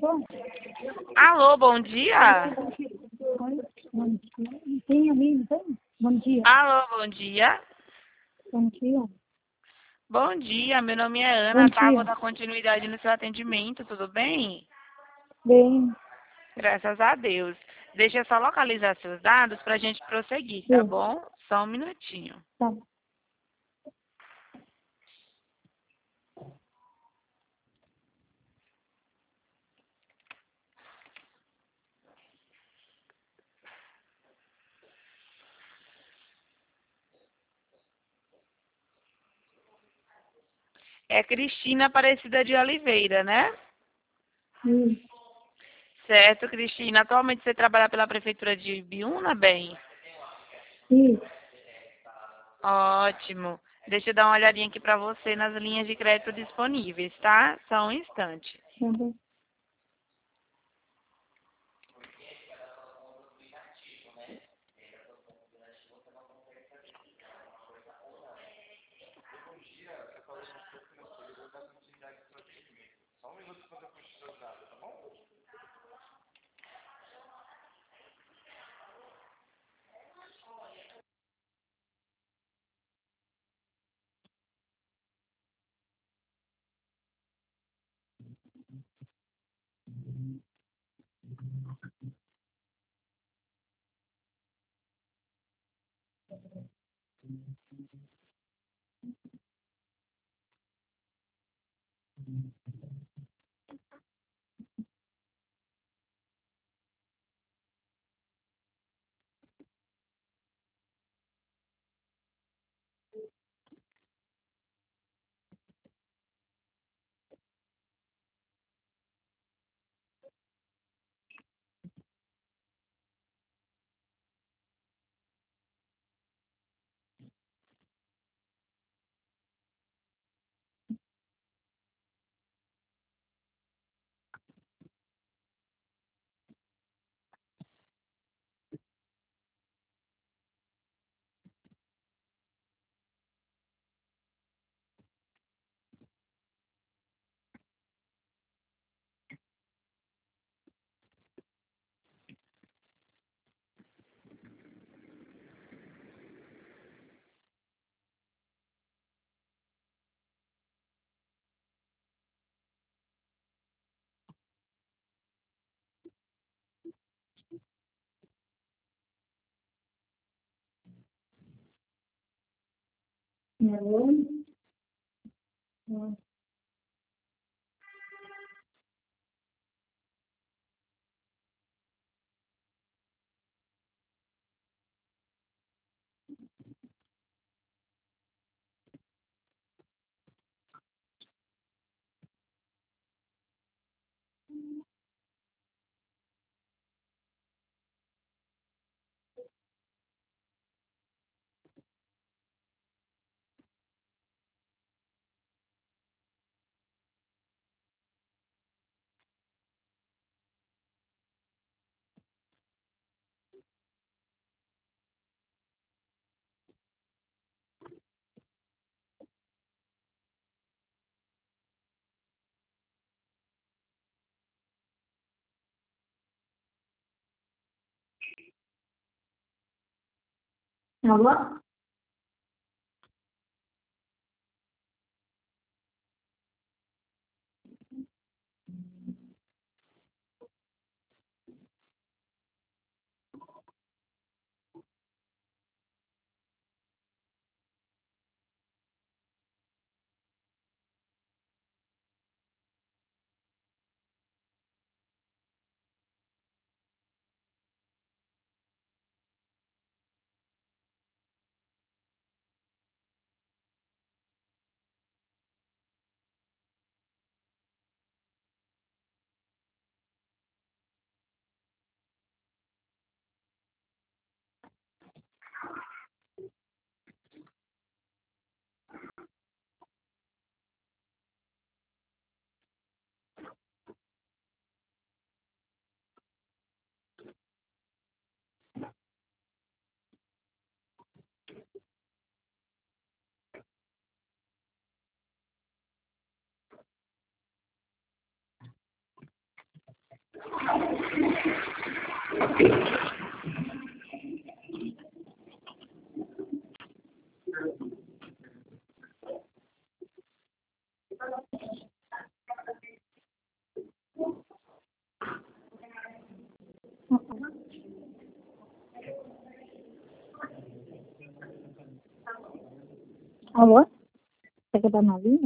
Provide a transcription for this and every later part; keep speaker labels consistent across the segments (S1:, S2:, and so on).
S1: Alô, bom dia.
S2: Oi, bom dia. Tem amigo, tem? Bom dia.
S1: Alô, bom dia.
S2: Bom dia.
S1: Bom dia, meu nome é
S2: Bom
S1: Ana, tá? Vou
S2: dia.
S1: dar continuidade no seu atendimento, tudo bem?
S2: Bem,
S1: Graças a Deus. Deixa eu só localizar seus dados pra gente prosseguir, tá
S2: bem,
S1: bom? Só um minutinho.
S2: tá.
S1: É Cristina Aparecida de Oliveira, né?
S2: Isso,
S1: Certo, Cristina. Atualmente você trabalha pela Prefeitura de Ibiúna, bem?
S2: isso,
S1: Ótimo. Deixa eu dar uma olhadinha aqui pra você nas linhas de crédito disponíveis, tá? Só um instante.
S2: tá bem. Alô? Ah, alô? Alô? Você quer dar novinha?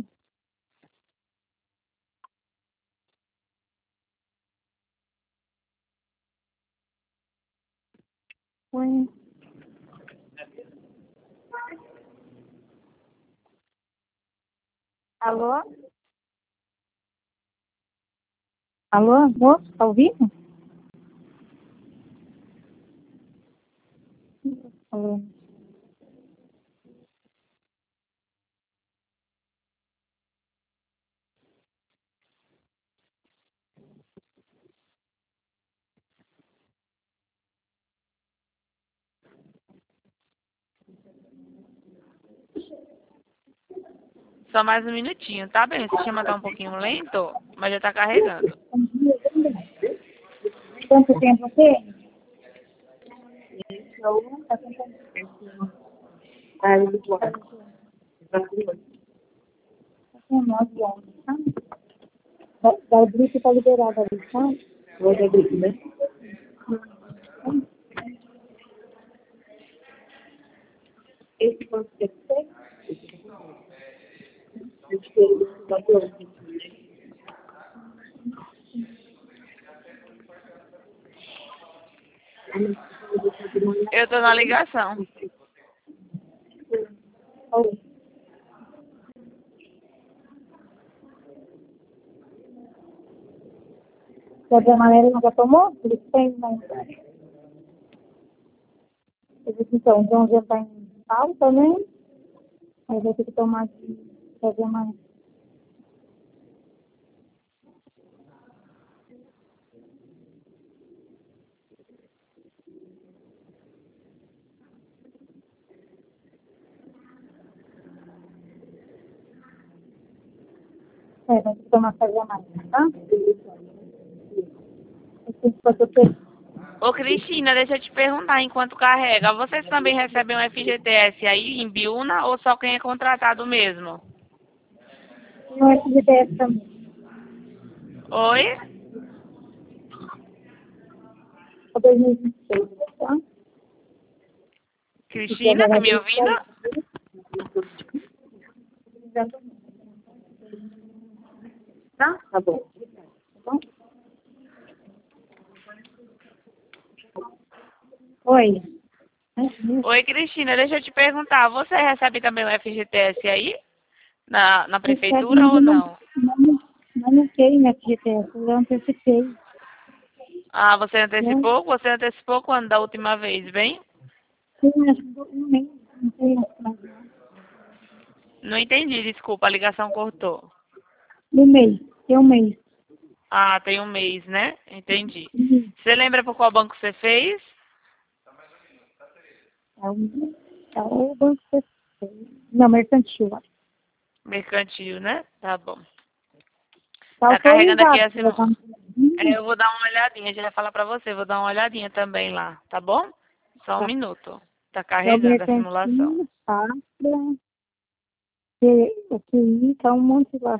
S2: Oi. Alô? Alô, moço, tá ouvindo? Alô?
S1: Só mais um minutinho, tá bem? O sistema tá um pouquinho lento, mas já tá carregando.
S2: Quanto tempo tem? Tem 9 anos, tá? Da gripe tá liberada ali, tá? Hoje é gripe, né? Esse quanto tempo tem?
S1: Eu tô na ligação.
S2: Oi. Febre amarela nunca tomou? Por isso tem, né? Eu disse, então, o João já tá em alta, né? Aí vai ter que tomar de febre amarela. Vai ter que tomar febre amarela, tá? Esse pode ter.
S1: Ô, Cristina, deixa eu te perguntar enquanto carrega. Vocês também recebem um FGTS aí em Biúna ou só quem é contratado mesmo?
S2: No FGTS também.
S1: Oi?
S2: Para 2026, tá? Se quer
S1: Cristina, tá
S2: pegar
S1: me
S2: de
S1: ouvindo?
S2: tá? Tá bom. Tá bom? Oi.
S1: Oi, Cristina, deixa eu te perguntar. Você recebe também o FGTS aí? Na
S2: Recebe,
S1: prefeitura ou não?
S2: não tem FGTS, eu antecipei,
S1: Ah, você
S2: né?
S1: antecipou? Você antecipou quando da última vez, bem?
S2: Tem, acho que um mês, não sei mais.
S1: Não entendi, desculpa, a ligação cortou.
S2: Um mês, tem um mês.
S1: Ah, tem um mês, né? Entendi. Você lembra por qual banco você fez?
S2: É o banco não, mercantil, acho.
S1: Mercantil, né? Tá bom.
S2: Tá
S1: Tá carregando aqui
S2: autorizado
S1: a
S2: para levar
S1: simulação.
S2: no Brasil.
S1: Eu vou dar uma olhadinha, já ia falar pra você, vou dar uma olhadinha também lá, tá bom? Só um
S2: Tá.
S1: minuto. Tá
S2: É o
S1: carregando a simulação.
S2: mercantil, Safra, o QI, tá um monte lá.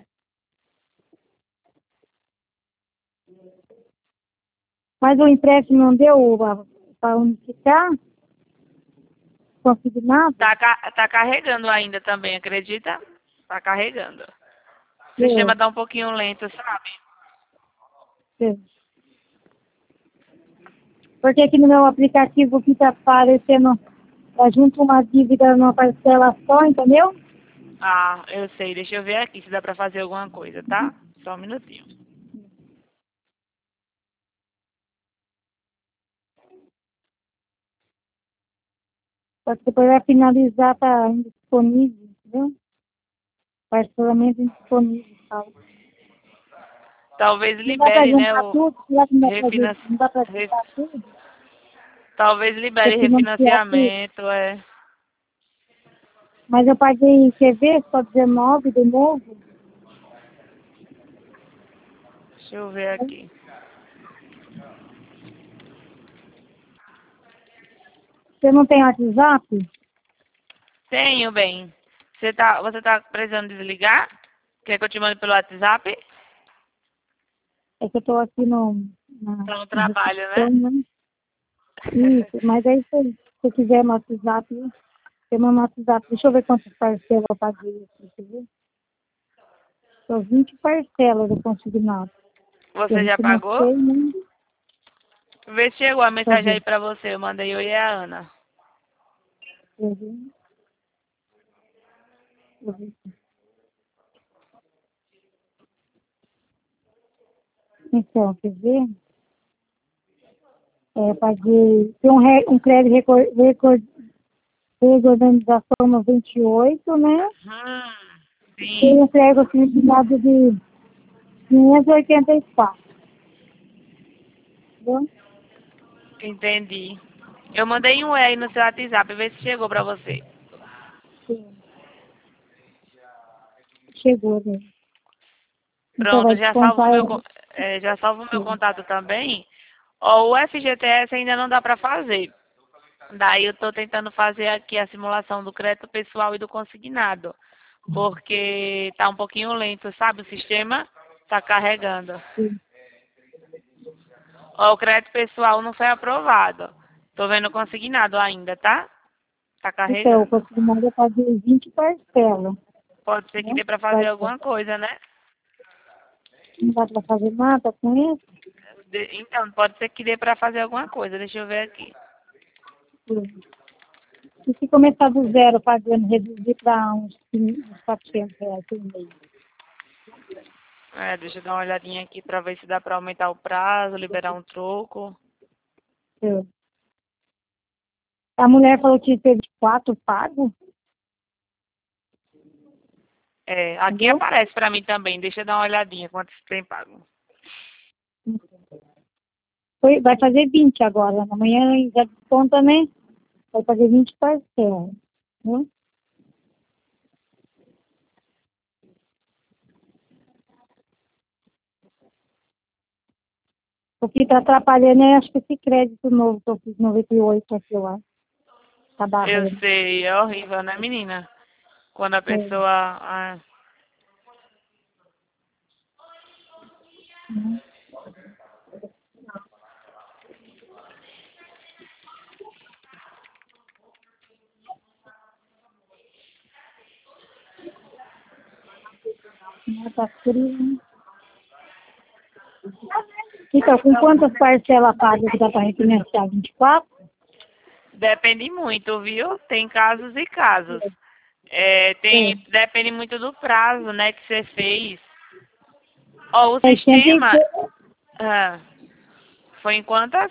S2: Mas o empréstimo não deu para unificar, consignado?
S1: Tá carregando ainda também, acredita? Tá carregando. O
S2: Deu.
S1: sistema tá um pouquinho lento, sabe?
S2: Deu. Porque aqui no meu aplicativo que está aparecendo, tá junto uma dívida numa parcela só, entendeu?
S1: Ah, eu sei. Deixa eu ver aqui se dá pra fazer alguma coisa, tá? Só um minutinho.
S2: Só que depois vai finalizar, tá indisponível, entendeu? Parcelamento indisponível, tal.
S1: Talvez
S2: Não dá para
S1: libere, né,
S2: juntar
S1: o
S2: tudo, será que não dá para
S1: refinan...
S2: não dá para
S1: re-
S2: juntar tudo?
S1: Talvez libere
S2: Refinanciar tudo.
S1: refinanciamento, é.
S2: Mas eu paguei, quer ver, só 19 de novo.
S1: Deixa eu ver aqui.
S2: Você não tem WhatsApp?
S1: Tenho, bem. Você tá precisando desligar? Quer que eu te mande pelo WhatsApp?
S2: É que eu tô aqui
S1: Tá no
S2: na
S1: trabalho,
S2: recepção,
S1: né?
S2: né? Isso, mas aí se você quiser no WhatsApp, tem meu WhatsApp. Deixa eu ver quantas parcelas eu paguei aqui, quer ver? São 20 parcelas do consignado. Eu
S1: Você já pagou?
S2: refinancei, né?
S1: Vê se chegou a
S2: Deixa eu
S1: mensagem aí
S2: ver.
S1: pra você. Eu mandei eu e a Ana.
S2: Deixa eu ver. Deixa eu ver. Então, quer ver? Paguei. Tem um crédito reorganização no 28, né? Tem
S1: Sim,
S2: um crédito consignado de 584. Entendeu?
S1: entendi. Eu mandei um E aí no seu WhatsApp. Vê se chegou pra você.
S2: Sim. Chegou, né? Então
S1: Pronto,
S2: vai descontar.
S1: já salvo o meu contato também. Ó, o FGTS ainda não dá pra fazer. Daí eu tô tentando fazer aqui a simulação do crédito pessoal e do consignado. Porque tá um pouquinho lento, sabe? O sistema tá carregando.
S2: Sim.
S1: Ó, o crédito pessoal não foi aprovado. Tô vendo consignado ainda, tá? Tá
S2: Então, o
S1: carregando.
S2: consignado eu paguei 20 parcelas,
S1: Pode ser que
S2: né?
S1: dê pra fazer
S2: Parcela.
S1: alguma coisa, né?
S2: Não dá para fazer nada com isso?
S1: Então, pode ser que dê pra fazer alguma coisa. Deixa eu ver aqui.
S2: Sim. E se começar do zero pagando, reduzir para uns 400 reais por mês?
S1: Deixa eu dar uma olhadinha aqui pra ver se dá pra aumentar o prazo, liberar um troco.
S2: Sim. A mulher falou que teve 4 pagos,
S1: Aqui
S2: entendeu?
S1: aparece pra mim também. Deixa eu dar uma olhadinha quantos tem pago.
S2: Vai fazer 20 agora. Amanhã já desconta, né? Vai fazer 20 parcelas. Né? O que está atrapalhando é, acho que esse crédito novo que eu fiz, 98 aqui lá. Tá
S1: Eu
S2: barrando.
S1: sei, é horrível, né, menina? Quando a
S2: É.
S1: pessoa.
S2: Uhum. Tá frio, né? Então, com quantas parcelas paga que dá para refinanciar? 24?
S1: Depende muito, viu? Tem casos e casos.
S2: É.
S1: Depende muito do prazo, né, que você fez. Ó, o
S2: 600.
S1: sistema. ah, Foi em quantas?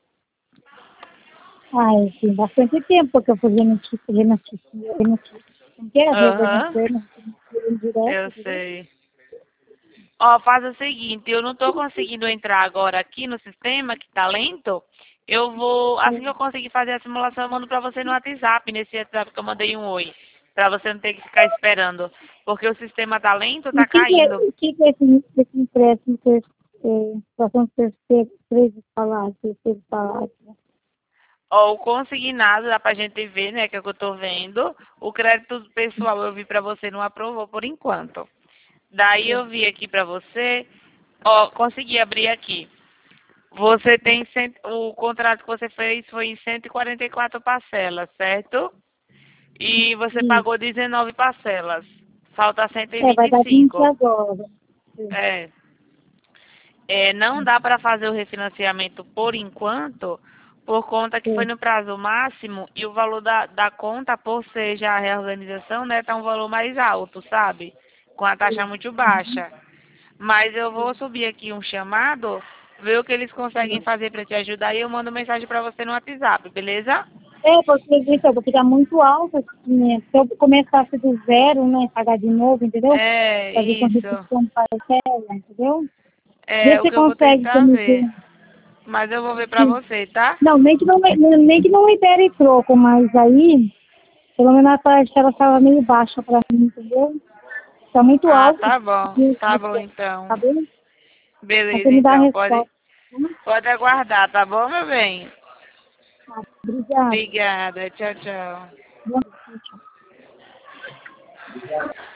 S2: Ai, tem bastante tempo que eu fui renunciar. Não quer
S1: Aham,
S2: renunciar direto,
S1: eu
S2: entendeu?
S1: sei. Ó, faz o seguinte, eu não tô conseguindo entrar agora aqui no sistema, que tá lento. Eu vou, assim que eu conseguir fazer a simulação, eu mando pra você no WhatsApp, nesse WhatsApp que eu mandei um oi. Pra você não ter que ficar esperando. Porque o sistema tá lento,
S2: E
S1: tá caindo.
S2: o que é esse empréstimo situação terceiro salário, terceiro salário?
S1: Ó, o consignado, dá pra gente ver, né, que é o que eu tô vendo. O crédito pessoal eu vi pra você, não aprovou por enquanto. Daí eu vi aqui pra você, ó, consegui abrir aqui. Você tem, o contrato que você fez foi em 144 parcelas, certo? E você
S2: Isso.
S1: pagou 19 parcelas. Falta
S2: Vai dar 20
S1: 125.
S2: agora.
S1: É. Não dá para fazer o refinanciamento por enquanto, por conta que foi
S2: Sim.
S1: no prazo máximo e o valor da conta, por ser já a reorganização, né, tá um valor mais alto, sabe? Com a taxa muito baixa. Mas eu vou subir aqui um chamado, ver o que eles conseguem fazer para te ajudar e eu mando mensagem para você no WhatsApp, beleza?
S2: Porque tá muito alto esse 500. Se eu começasse do zero, né, pagar de novo, entendeu?
S1: É,
S2: Fazer com
S1: isso.
S2: redução de parcela, entendeu? Vê
S1: É
S2: se
S1: o
S2: você
S1: que eu vou
S2: consegue
S1: tentar
S2: me
S1: ver.
S2: ver.
S1: Mas eu vou ver pra você, tá?
S2: Não, nem que não libere troco, mas aí, pelo menos a parcela estava meio baixa para mim, entendeu? Está muito
S1: Ah,
S2: alto.
S1: tá bom. Tá bom então.
S2: Tá bem? Aí
S1: Beleza,
S2: você me dá a
S1: então.
S2: resposta.
S1: Pode aguardar, tá bom, meu bem?
S2: Obrigada.
S1: Obrigada. Tchau, tchau.
S2: Bom dia, tchau.